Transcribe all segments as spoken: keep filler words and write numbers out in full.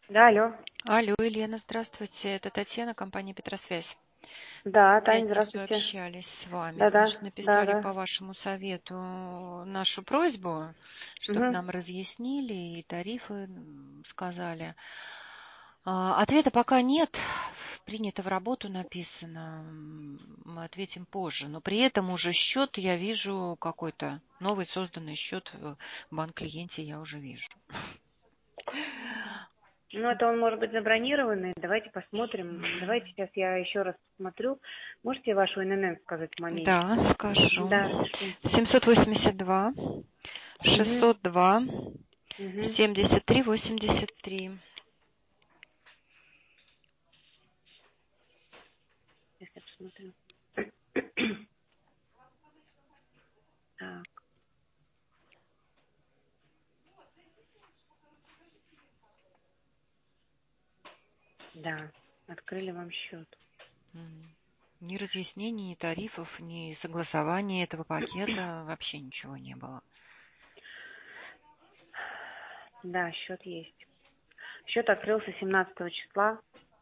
Да, алло. Алло, Елена, здравствуйте. Это Татьяна, компания Петросвязь. Да, В Тань, пятницу здравствуйте. общались с вами. Да-да, Значит, написали да-да. по вашему совету нашу просьбу, чтобы Угу. нам разъяснили и тарифы м, сказали. А, Ответа пока нет. Принято в работу написано. М, Мы ответим позже. Но при этом уже счет я вижу какой-то новый созданный счет в банк-клиенте я уже вижу. Ну, это он может быть забронированный. Давайте посмотрим. Давайте сейчас я еще раз посмотрю. Можете вашу эн эн эн сказать в моменте? Да, скажу. Да, пишу. семьсот восемьдесят два, Угу. шестьсот два, Угу. семьдесят три, восемьдесят три. Сейчас я посмотрю. Так, да. Открыли вам счет. М. Ни разъяснений, ни тарифов, ни согласования этого пакета, вообще ничего не было. Да, счет есть. Счет открылся семнадцатого числа.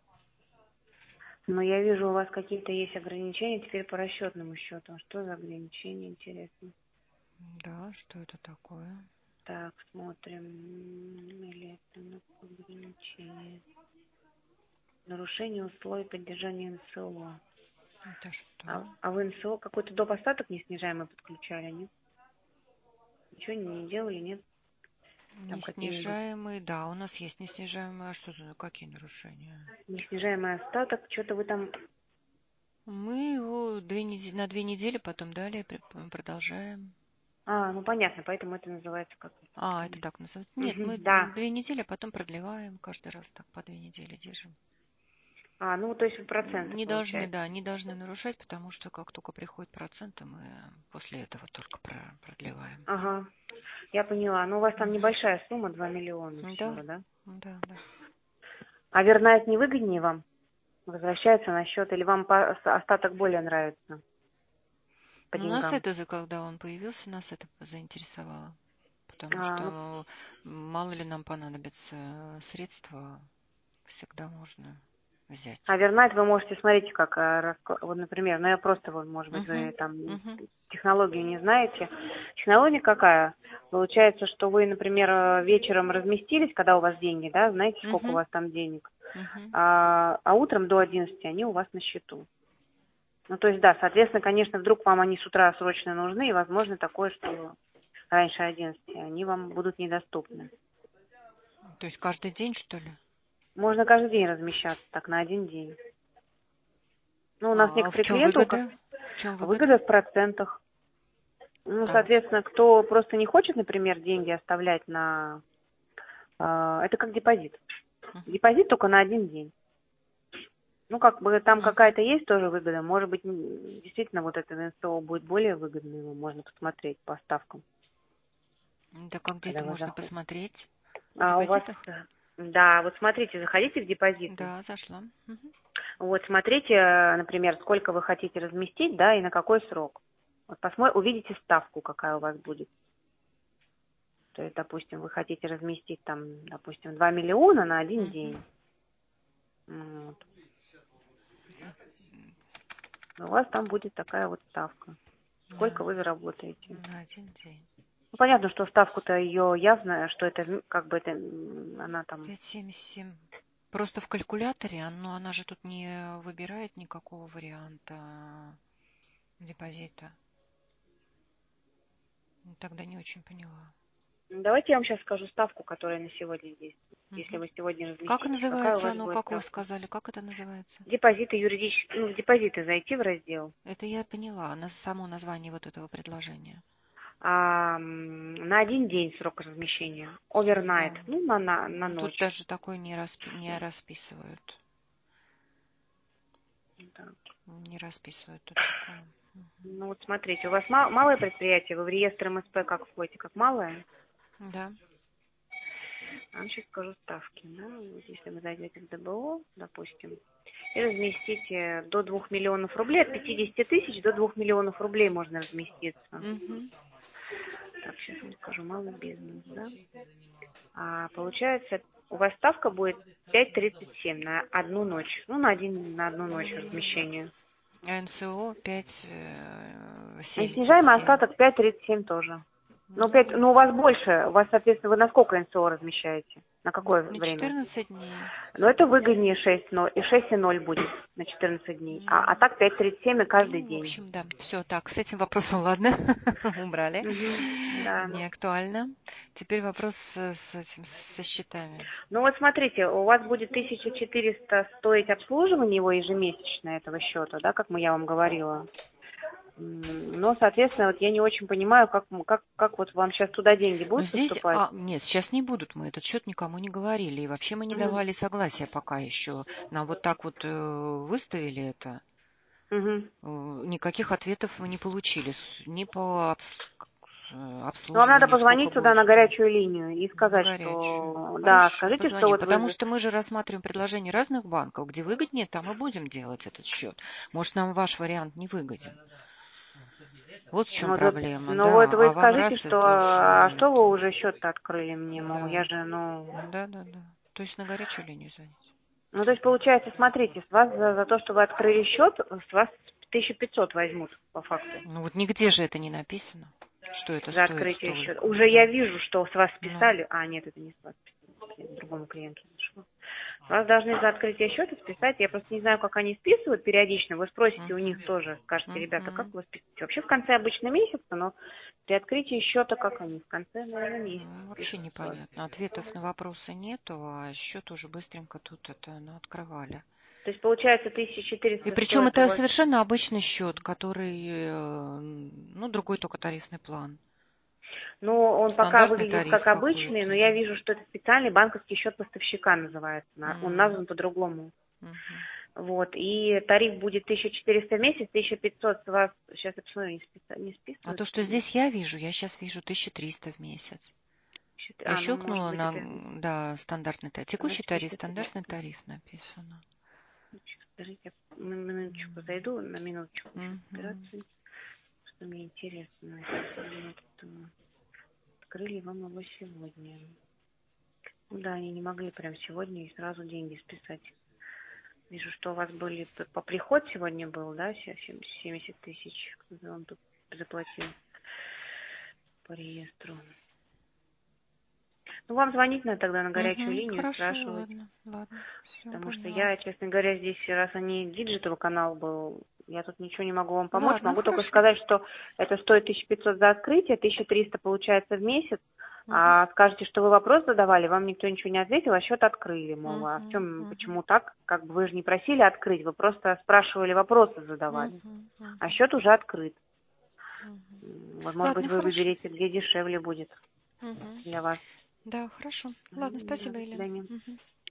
Но я вижу, у вас какие-то есть ограничения теперь по расчетному счету. А что за ограничения, интересно? Да, что это такое? Так, смотрим. Электронное ограничение. Нарушение условий поддержания эн эс о. Это что? А, а в эн эс о какой-то доп. Остаток неснижаемый подключали, нет? Ничего не, не делали, нет? Там какие-нибудь Неснижаемый, да, у нас есть неснижаемый. А что за какие нарушения? неснижаемый остаток, что-то вы там... Мы его две недели, на две недели потом далее при- продолжаем. А, ну понятно, поэтому это называется как... А, это Понятно. так называется. Нет, Мгм, мы да. две недели, а потом продлеваем. Каждый раз так по две недели держим. А, ну то есть проценты Не должны, получается. да, не должны нарушать, потому что как только приходят проценты, мы после этого только про- продлеваем. Ага, я поняла. Ну у вас там небольшая сумма, два миллиона всего, Да, да? да, да. А Вернайт не выгоднее вам? Возвращается на счет или вам по- остаток более нравится по Ну, нас деньгам? это, за- когда он появился, нас это заинтересовало. Потому А, ну, что м, мало ли нам понадобятся средства, всегда можно взять. а Вернайт вы можете, смотрите, как, э, раск- вот, например, ну я просто, вот, может быть, вы Угу, там угу, технологию не знаете. Технология какая? Получается, что вы, например, э, вечером разместились, когда у вас деньги, да, знаете, сколько у угу, вас там денег, угу. а, а утром до одиннадцати они у вас на счету. Ну, то есть, да, соответственно, конечно, вдруг вам они с утра срочно нужны, и возможно такое, что раньше одиннадцати они вам будут недоступны. То есть каждый день, что ли? Можно каждый день размещаться, так, на один день. Ну, у нас А в некоторые чем клиенты, у ко- выгода? В чем выгода? выгода в процентах. Ну, А, соответственно, кто просто не хочет, например, деньги оставлять на... э, это как депозит. угу, Депозит только на один день. Ну, как бы там угу. какая-то есть тоже выгода. Может быть, м, действительно, вот это эн эс о будет более выгодно, его можно посмотреть по ставкам, Да как где когда это вы можно заходите. посмотреть? В А у вас... депозитах? э, Да, вот смотрите, заходите в депозиты. Да, зашла. Мгм. Вот смотрите, э, например, сколько вы хотите разместить, да, и на какой срок. Вот посмотрите, увидите ставку, какая у вас будет. То есть, допустим, вы хотите разместить там, допустим, два миллиона на один Мгм. день. Вот. У вас там будет такая вот ставка. Да, Сколько вы заработаете. на один день. Ну, понятно, что ставку-то ее явно, что это м, как бы это м, она там... Пять семь семь. Просто в калькуляторе, но она же тут не выбирает никакого варианта депозита. Тогда не очень поняла. Ну, давайте я вам сейчас скажу ставку, которая на сегодня есть. Если Мгм. вы сегодня Как разместитесь, какая у называется вас оно, будет как вы ставка? сказали, как это называется? Депозиты юридические, ну, в депозиты зайти в раздел. Это я поняла, на само название вот этого предложения. А, м, на один день срок размещения. Овернайт, Да. ну, на, на, на Ну, тут ночь. даже такой не, распи- не расписывают. Так. Не расписывают тут такое. Ну, вот смотрите, у вас ма- малое предприятие, вы в реестр эм эс пэ как входите, как малое? Да. А ну, сейчас скажу ставки. Да? Вот если вы зайдете в дэ бэ о, допустим, и разместите до двух миллионов рублей, от пятидесяти тысяч до двух миллионов рублей можно разместиться. Мгм. Так, сейчас вам скажу, малый бизнес, да? А получается у вас ставка будет пять тридцать семь на одну ночь. Ну, на, один, на одну ночь размещения. А эн эс о пять семьдесят Снижаемый семь. остаток пять тридцать семь тоже. Ну, Ну, пять, ну, у вас больше. У вас, соответственно, вы на сколько эн эс о размещаете? На какое на время? четырнадцать дней. Но это выгоднее шесть ноль, и шесть и ноль будет на четырнадцать дней. А, а так пять тридцать семь и каждый Ну, в день. общем, да. Все, так, с этим вопросом, ладно, убрали. Угу, да. Не актуально. Теперь вопрос с, с этим, со счетами. Ну вот смотрите, у вас будет тысяча четыреста стоить обслуживание его ежемесячно этого счета, да, как мы я вам говорила. Но, соответственно, вот я не очень понимаю, как, как, как вот вам сейчас туда деньги Но будут здесь, поступать? а, нет, сейчас не будут, мы этот счет никому не говорили. И вообще мы не Угу. давали согласия пока еще. Нам вот так вот э, выставили это. Угу. Э, никаких ответов мы не получили. С- Ни по обс- э, Ну, вам надо обслуживанию, сколько позвонить туда будет на стоить. горячую линию и На сказать, горячую. что, да, Хорошо, скажите, что позвоним. вот Потому вы... что мы же рассматриваем предложения разных банков. Где выгоднее, там и будем делать этот счет. Может, нам ваш вариант не выгоден. Вот в чем Ну, вот, проблема, ну вот да. вы А вам скажите, раз и что, тоже. а что вы уже счет-то открыли мне, мол, Да. я же, ну... Да, да, да. То есть на горячую линию звонить. Ну, то есть, получается, смотрите, с вас за, за то, что вы открыли счет, с вас тысяча пятьсот возьмут, по факту, Ну вот нигде же это не написано, что это за стоит открытие счета. столько. Уже Да. я вижу, что с вас Ну, списали... А, нет, это не с вас списали, это другому клиенту зашло. С вас должны за открытие счета списать, я просто не знаю, как они списывают периодично, вы спросите у них мгм, тоже, скажете, ребята, как мгм. вы списываете? Вообще в конце обычно месяца, но при открытии счета как они? В конце, наверное, месяца Ну, вообще списывают с вас. непонятно. Ответов на вопросы нету, а счет уже быстренько тут это ну, открывали. То есть, получается, И тысяча четыреста причем стоит у это вас. совершенно обычный счет, который, э, ну, другой только тарифный план. Ну, он пока Стандартный выглядит как тариф обычный, но какой-то. я вижу, что это специальный банковский счет поставщика называется. На- Он М, назван по-другому. мгм. Вот. И тариф будет тысяча четыреста в месяц, тысяча пятьсот с вас, сейчас я посмотрю, не, списа- не А то, списывается. что здесь я вижу, я сейчас вижу тысяча триста в месяц. Я А, ну, может щелкнула быть, на, это... да, стандартный тариф. Текущий Подождите, тариф, сейчас, стандартный тариф написано. подождите, я на минуточку зайду, на минуточку сейчас Мгм. операции, что мне интересно. Вот, открыли вам его сегодня. Ну да, они не могли прям сегодня и сразу деньги списать. Вижу, что у вас были п- по приход сегодня был, да, се- сем- семьдесят тысяч, кто вам тут заплатил по реестру. Ну, вам звонить надо тогда на горячую Мгм. линию и Хорошо, спрашивать, ладно, ладно, все потому что поняла. я, честно говоря, здесь, раз они диджитал канал был, я тут ничего не могу вам помочь, Ладно, могу только хорошо. сказать, что это стоит тысяча пятьсот за открытие, тысяча триста получается в месяц, Мгм. а скажете, что вы вопрос задавали, вам никто ничего не ответил, а счет открыли, мол, а в Мгм. чем, Мгм. почему так, как бы вы же не просили открыть, вы просто спрашивали, вопросы задавали, Мгм. а Мгм. счет уже открыт. Мгм. М, Вот, может быть, Ладно, вы хорошо. выберете, где дешевле будет Мгм. для вас. Да, хорошо. Ладно, Мгм, да, спасибо, до Елена. свидания. Мгм.